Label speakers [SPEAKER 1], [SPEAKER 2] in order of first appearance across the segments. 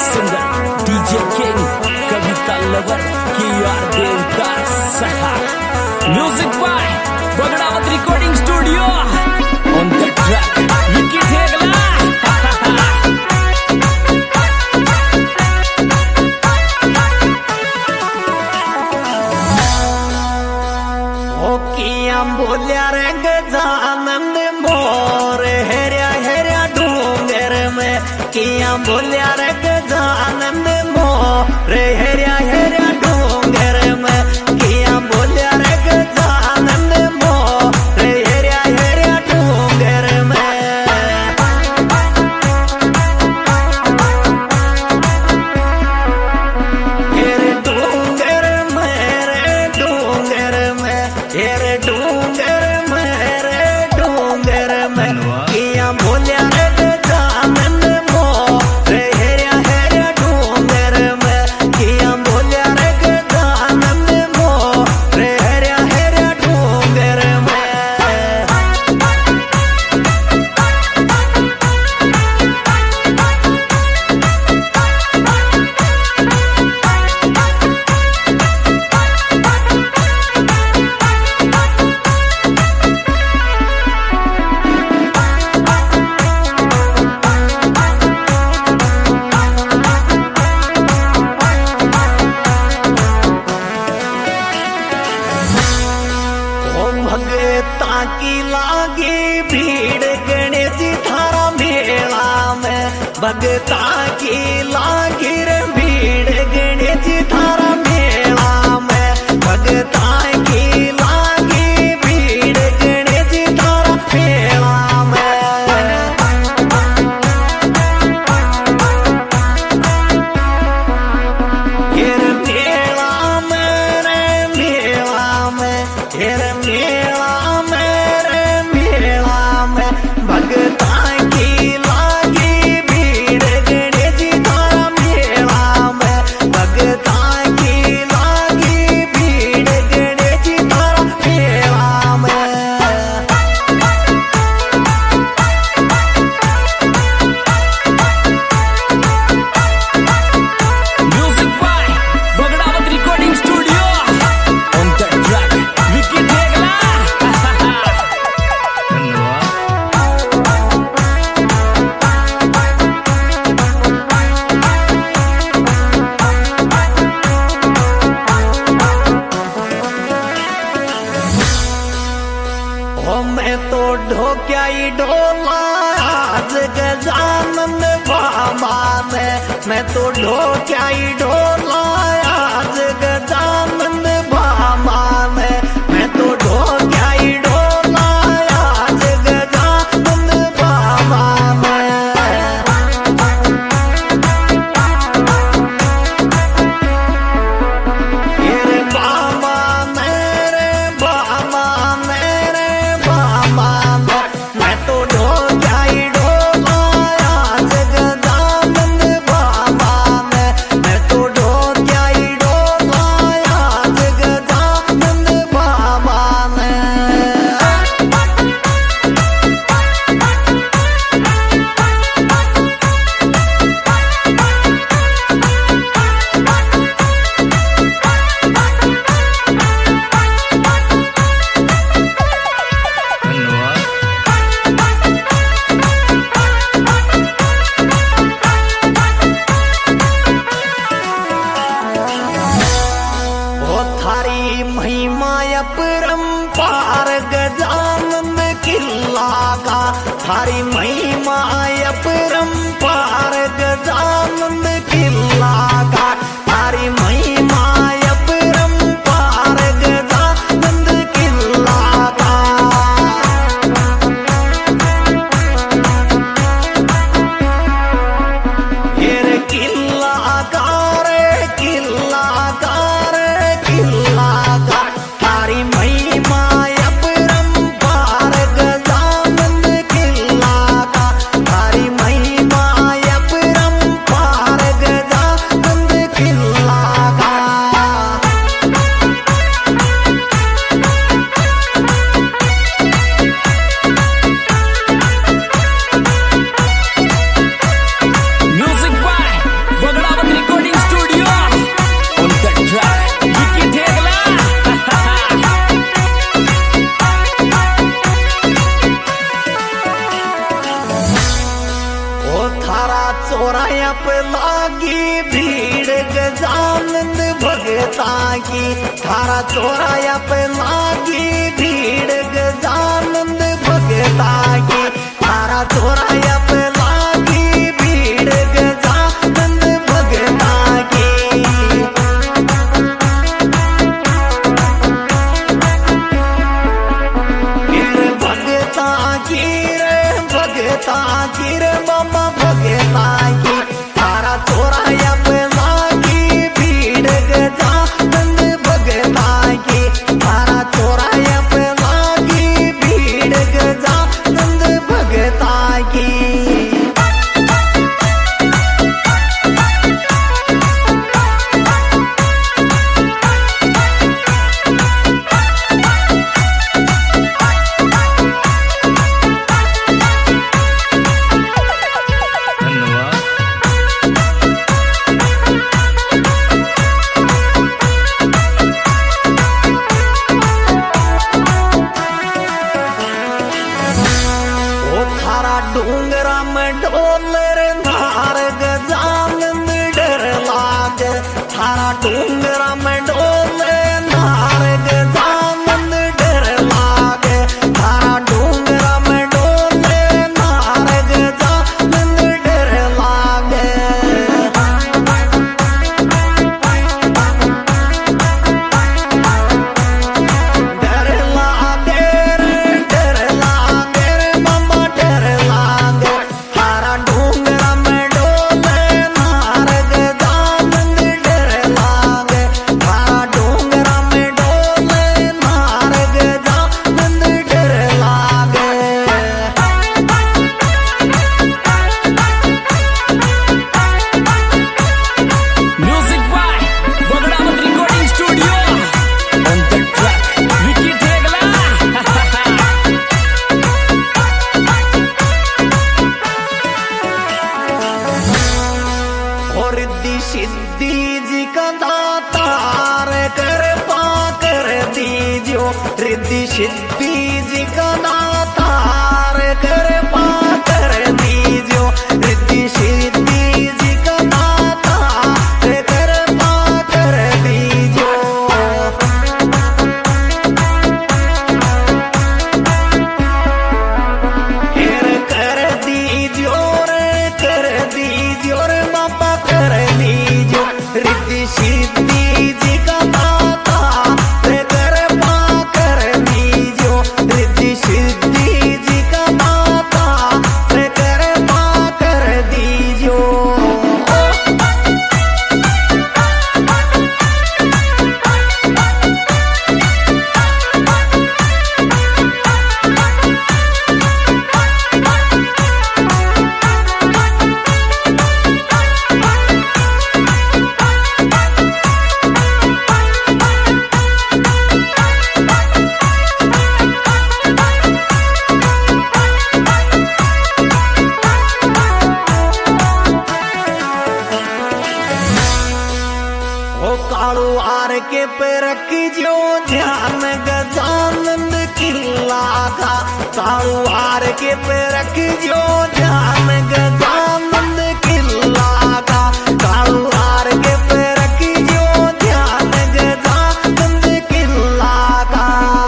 [SPEAKER 1] Singer DJ king Kavita lover KR देवता सहा music by Bagdawat recording studio on the track Vicky Thegla
[SPEAKER 2] ओकिया बोलिया रंग जानंद मोर हेरिया हेरिया डूंगर में किया बोलिया रंग जानंद मोर हेरिया हेरिया डूंगर में किया बोलिया रंग जानंद मोर हेरिया हेरिया डूंगर में हेरे डूंगर में रे डूंगर में हेरे डूंगर मेरे डूंगर में किया बोलिया रे जानंद मोर हेरिया हेरिया डूंगर में किया बोलिया रे जानंद मोर हेरिया हेरिया डूंगर में भगता की लागी भीड़ गणेश थारा मेला में भगता की लागी रे भीड़ गणेश थारा मेला में भगता की लागी भीड़ गणेश थारा मेला में हेर मेला में रे मेला में हेर मेला मेरे मेला में भगता की लागी भीड़ गणेश थारा मेला में भगता की लागी भीड़ गणेश थारा मेला में
[SPEAKER 1] music by Bagdawat recording studio on the track Vicky Thegla
[SPEAKER 2] मैं तो ढोक्याई डोला आज गजानंद बाबा में मैं तो ढोक्याई डोला आज गजानंद बाबा में मैं तो ढोक्याई डोला आज गजानंद बाबा में हेरे बाबा मेरे बाबा मेरे बाबा मैं तो ढोक्याई डोला आज गजानंद बाबा में मैं तो ढोक्याई डोला आज गजानंद बाबा में ओ थारी महिमा अपरंपार गजानंद किल्ला का थारी महिमा अपरंपार गजानंद किल्ला का थारी महिमा अपरंपार गजानंद किल्ला का हेरे किल्ला रे किल्ला रे किल्ला थारी महिमा अपरंपार गजानंद किल्ला का थारी महिमा अपरंपार चौराया पे लागी भीड़ गजानंद भगता की, थारा चौराया पे लागी भीड़ गजानंद भगता की, थारा चौराया पे लागी भीड़ गजानंद भगता की। भगता की रे मामा भगता की, थारा चौराया पे लागी भीड़ गजानंद भगता की, थारा चौराया पे लागी भीड़ गजानंद भगता की। डूंगरा में डोलर नार गजानंद डर लाग, थारा डूंगरा में डोलर नार गजानंद डर लाग, थारा डूंगरा में डोलर नार गजानंद डर लाग। डर लागे डर लागे मामा डर लागे, थारा डूंगरा में डोले नार गजानंद डर लागे, थारा डूंगरा में डोले नार गजानंद डर लागे।
[SPEAKER 1] Music by Bagdamat Recording Studio. On the track, Vicky Thegla.
[SPEAKER 2] और रिद्धि सिद्धि जी का दातार कृपा कर दीजियो, रिद्धि सिद्धि जी का दातार कृपा कर दीजियो, रिद्धि सिद्धि जी का दातार कृपा कर दीजियो। कर दीजियो रे बाबा कर दीजियो, रिद्धि सिद्धि जी का दाता रे कृपा कर दीजियो, रिद्धि सिद्धि जी का दाता रे कृपा कर दीजियो। ओ कालू आर के पे रख जो ध्यान गजानंद किला का, कालू आर के पे रख जो ध्यान गजानंद किला का, कालू आर के पे रख जो ध्यान गजानंद किला का।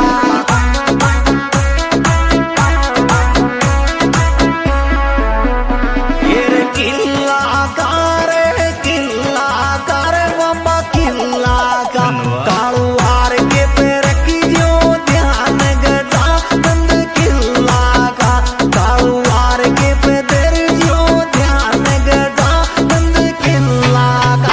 [SPEAKER 2] ये किला कार मामा किला का, कालू हार के पे रखी जो ध्यान गजानंद किला का, कालू हार के पे दर जो ध्यान गजानंद किला का।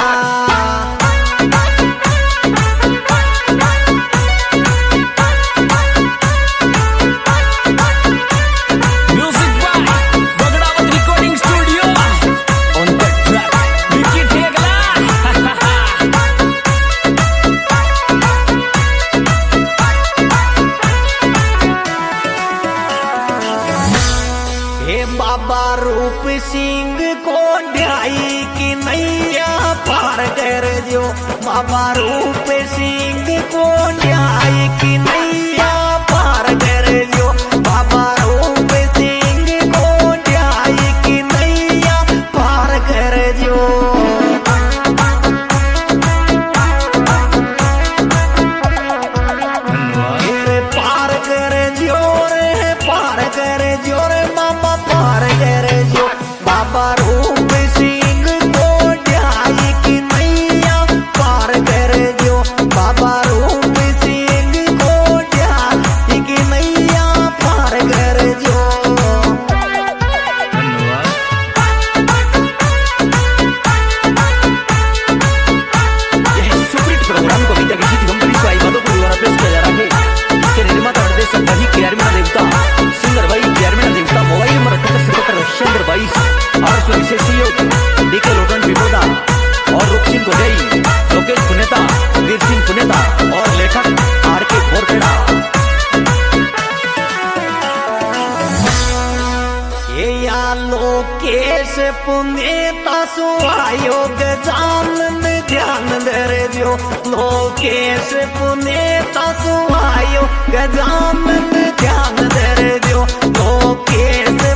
[SPEAKER 1] Music by Bagdamat Recording Studio. On the track, Vicky Thegla.
[SPEAKER 2] हे बाबा रूप सिंह को ढाई की नैया पार कर जो, बाबा रूप सिंह को ढाई की नैया पार कर जो, बाबा रूप सिंह को ढाई की नैया पार 22 और विशेषियों डीके लोटन विनोदा और रुपसिंह गोजई, लोकेश पुनेता, वीर सिंह पुनेता और लेखक आर के बोरखेड़ा। ये या लोकेश पुनेता सुहायो गजानन ध्यान दे जो, लोकेश पुनेता सुहायो गजानन ध्यान दे जो, लोकेश